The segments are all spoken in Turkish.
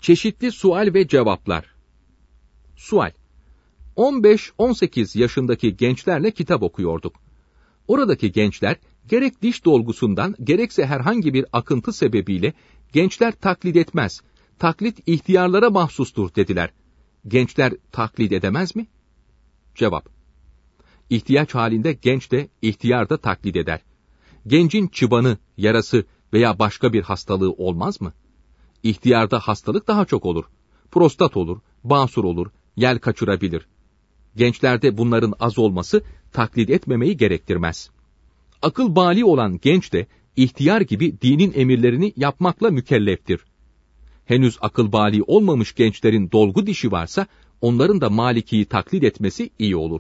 Çeşitli sual ve cevaplar. Sual: 15-18 yaşındaki gençlerle kitap okuyorduk. Oradaki gençler gerek diş dolgusundan gerekse herhangi bir akıntı sebebiyle gençler taklit etmez, taklit ihtiyarlara mahsustur dediler. Gençler taklit edemez mi? Cevap: İhtiyaç halinde genç de ihtiyar da taklit eder. Gencin çıbanı, yarası veya başka bir hastalığı olmaz mı? İhtiyarda hastalık daha çok olur. Prostat olur, basur olur, yel kaçırabilir. Gençlerde bunların az olması taklit etmemeyi gerektirmez. Akıl bali olan genç de ihtiyar gibi dinin emirlerini yapmakla mükelleftir. Henüz akıl bali olmamış gençlerin dolgu dişi varsa onların da Maliki'yi taklit etmesi iyi olur.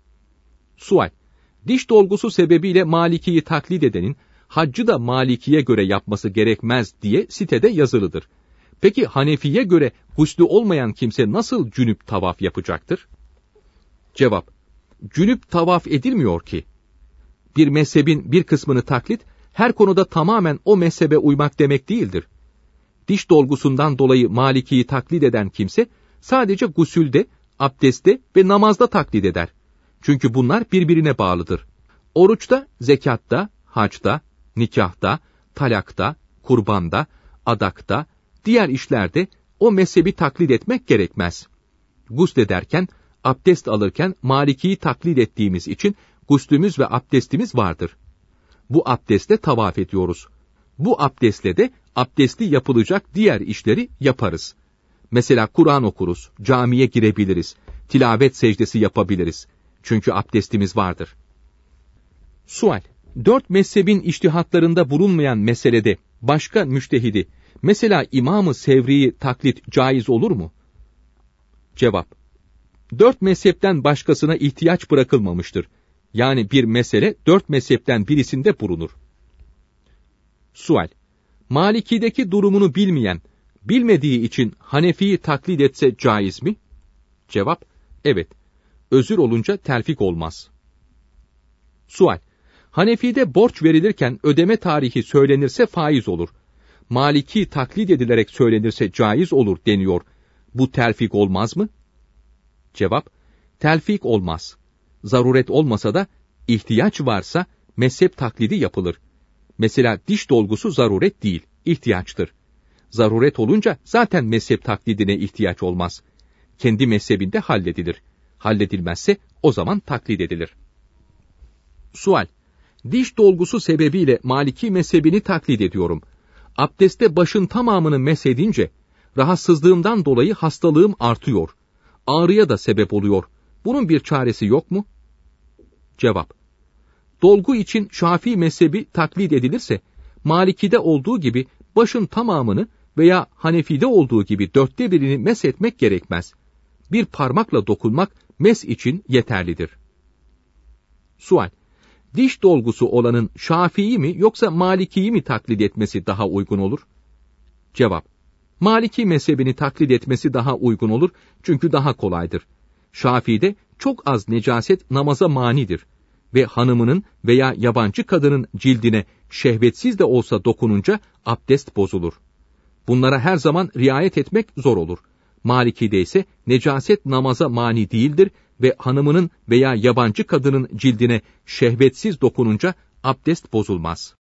Sual: Diş dolgusu sebebiyle Maliki'yi taklit edenin haccı da Maliki'ye göre yapması gerekmez diye sitede yazılıdır. Peki Hanefi'ye göre guslü olmayan kimse nasıl cünüp tavaf yapacaktır? Cevap: Cünüp tavaf edilmiyor ki. Bir mezhebin bir kısmını taklit, her konuda tamamen o mezhebe uymak demek değildir. Diş dolgusundan dolayı Maliki'yi taklit eden kimse, sadece gusülde, abdestte ve namazda taklit eder. Çünkü bunlar birbirine bağlıdır. Oruçta, zekatta, hacda, nikahta, talakta, kurbanda, adakta, diğer işlerde o mezhebi taklit etmek gerekmez. Guslederken, abdest alırken Maliki'yi taklit ettiğimiz için guslümüz ve abdestimiz vardır. Bu abdestle tavaf ediyoruz. Bu abdestle de abdestli yapılacak diğer işleri yaparız. Mesela Kur'an okuruz, camiye girebiliriz, tilavet secdesi yapabiliriz. Çünkü abdestimiz vardır. Sual: 4 mezhebin içtihatlarında bulunmayan meselede başka müştehidi, mesela İmam-ı Sevri'yi taklit caiz olur mu? Cevap: 4 mezhepten başkasına ihtiyaç bırakılmamıştır. Yani bir mesele 4 mezhepten birisinde bulunur. Sual: Maliki'deki durumunu bilmeyen, bilmediği için Hanefi'yi taklit etse caiz mi? Cevap: Evet. Özür olunca telfik olmaz. Sual: Hanefi'de borç verilirken ödeme tarihi söylenirse faiz olur. Maliki taklit edilerek söylenirse caiz olur deniyor. Bu telfik olmaz mı? Cevap: Telfik olmaz. Zaruret olmasa da ihtiyaç varsa mezhep taklidi yapılır. Mesela diş dolgusu zaruret değil, ihtiyaçtır. Zaruret olunca zaten mezhep taklidine ihtiyaç olmaz. Kendi mezhebinde halledilir. Halledilmezse o zaman taklit edilir. Sual: Diş dolgusu sebebiyle Maliki mezhebini taklit ediyorum. Abdestte başın tamamını mesedince rahatsızlığımdan dolayı hastalığım artıyor. Ağrıya da sebep oluyor. Bunun bir çaresi yok mu? Cevap: Dolgu için Şafii mezhebi taklit edilirse, Maliki'de olduğu gibi başın tamamını veya Hanefi'de olduğu gibi 1/4'ünü meshetmek gerekmez. Bir parmakla dokunmak mes için yeterlidir. Sual: Diş dolgusu olanın Şafii mi yoksa Maliki'yi mi taklit etmesi daha uygun olur? Cevap: Maliki mezhebini taklit etmesi daha uygun olur çünkü daha kolaydır. Şafii'de çok az necaset namaza manidir ve hanımının veya yabancı kadının cildine şehvetsiz de olsa dokununca abdest bozulur. Bunlara her zaman riayet etmek zor olur. Maliki'de ise necaset namaza mani değildir ve hanımının veya yabancı kadının cildine şehvetsiz dokununca abdest bozulmaz.